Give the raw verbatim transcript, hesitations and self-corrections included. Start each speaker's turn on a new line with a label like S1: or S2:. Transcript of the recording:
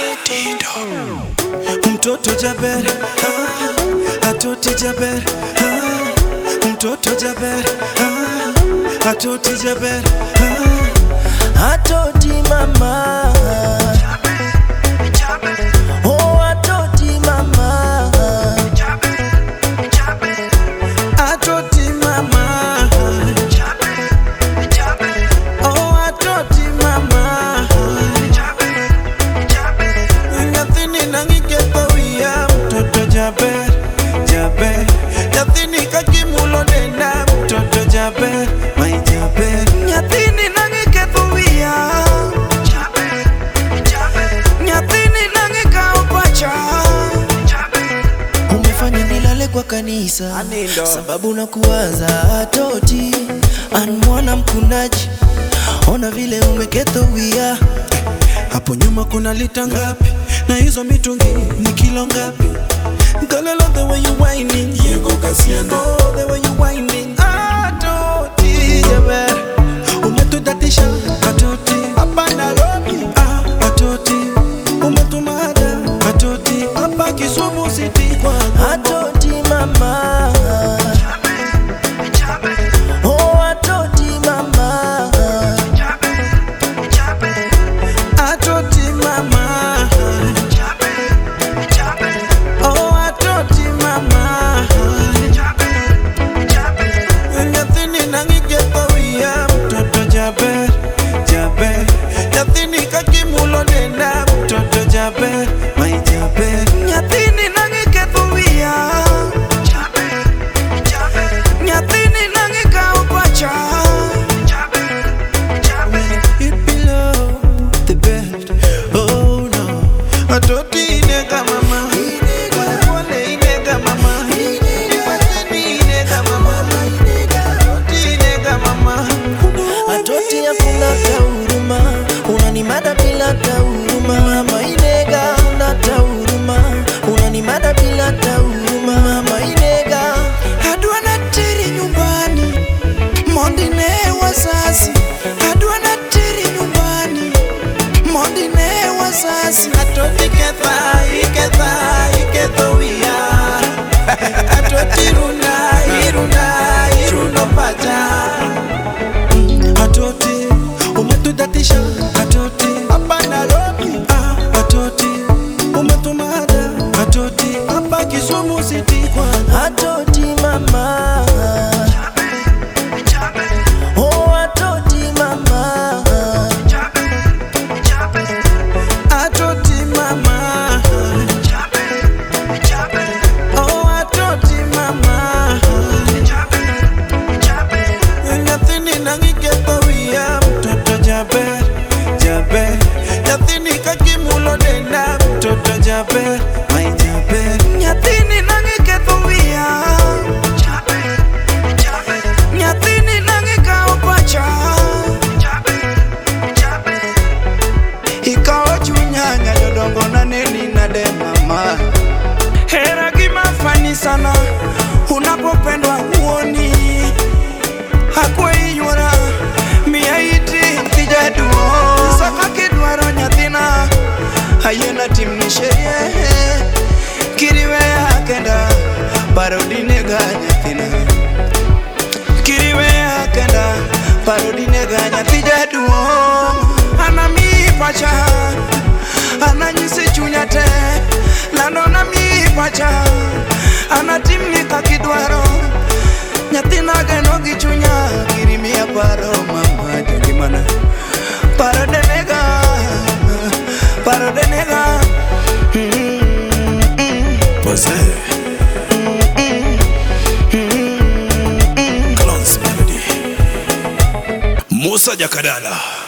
S1: Mtoto Jaber, ah, atoti Jaber, ah, mtoto Jaber, ah, atoti Jaber, ah, atoti mama, oh atoti mama, atoti mama, oh atoti mama. Jaber, Jaber, Yathini kakimulo denda, mtoto Jaber, my Jaber. Yathini nangi kethuia, Jaber, Jaber. Yathini nangi kaupacha, Jaber. Umefanya nilale kwa kanisa, Anindo. Sababu na kuwaza atoti, anmwana mkunaji, ona vile umekethuia. Hapo nyuma kuna lita ngapi, na hizo mitungi ni kilo ngapi? Girl, I love the way you whining. Oh, the way you whining. Atoti Jaber, umetudatisha atoti. Hapa Nairobi, ah atoti. Umetumada atoti. Hapa Kisumu City kwa atoti mama. Oh atoti mama. Atoti mama. Jaber, Jaber, Yathini kakimulo denda, mtoto Jaber, my Jaber. Yathini nangi kethuia, Jaber, Jaber. Yathini nangi kaupacha, Jaber, Jaber. It below the bed, oh no. Atoti inega mama, wale inega mama, Yathini inega mama, atoti inega mama. Atoti ya kuna tauruma, unanimada bila tauruma. Mama inega una tauruma, unanimada bila tauruma. Mama inega adua na tiri nyumbani, mondine wazazi. Adua na tiri nyumbani, mondine wazazi. Atoti ketha, iketha, ikethuia. Atoti runa, iruna, iruno paja. Atoti, umetudatisha atoti. Hapa Nairobi, ah atoti. Umetumada atoti. Hapa Kisumu City kwa atoti mama. Oh atoti mama. Atoti mama. Oh atoti mama. Yathini nangi kethuia, mtoto Jaber, Jaber. Yathini kakimulo denda, mtoto Jaber, my Jaber. Yathini nangi kethuia, Jaber, Jaber. Yathini nangi kaupacha, Jaber, Jaber. Ikao chunyanya jodongo na neni na de mama. Hera gimafani sana, unapopendwa uoni. Hakwe yura, miya iti tijaduo. Saka kidwaro nyathina, hayena timni sherie. Kiriwe ya kenda, parodi nega nyathina. Kiriwe ya kenda, parodi nega nyathijaduo. Ana mi pacha, ana nyisi chunyate. Lano na mi pacha, ana timni kakidwaro. Nyathina geno gichunya, kirimia paro mama jagimana. Paro denega, paro denega. Pose Clowns Melody Musa Jakadala.